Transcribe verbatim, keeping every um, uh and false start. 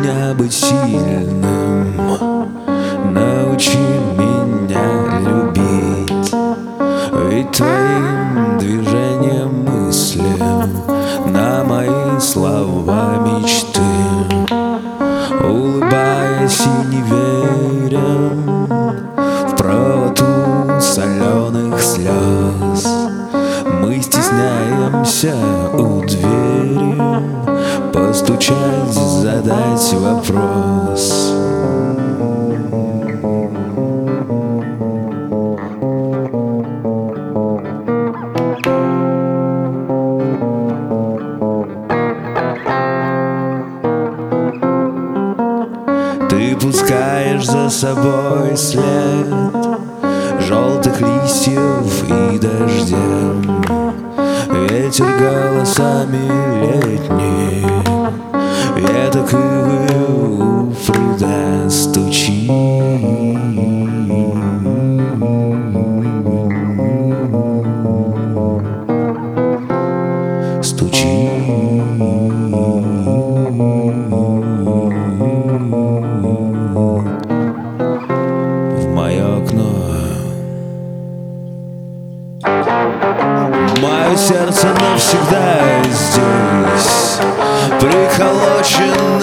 меня быть сильным, научи меня любить. Ведь твоим движением мыслям на мои слова мечты, улыбаясь и не веря в правоту соленых слез, мы стесняемся у двери постучать, задать вопрос. Ты пускаешь за собой след желтых листьев и дождем, ветер голосами летний, веток ивы у пруда стучит. Мое сердце навсегда здесь, приколочено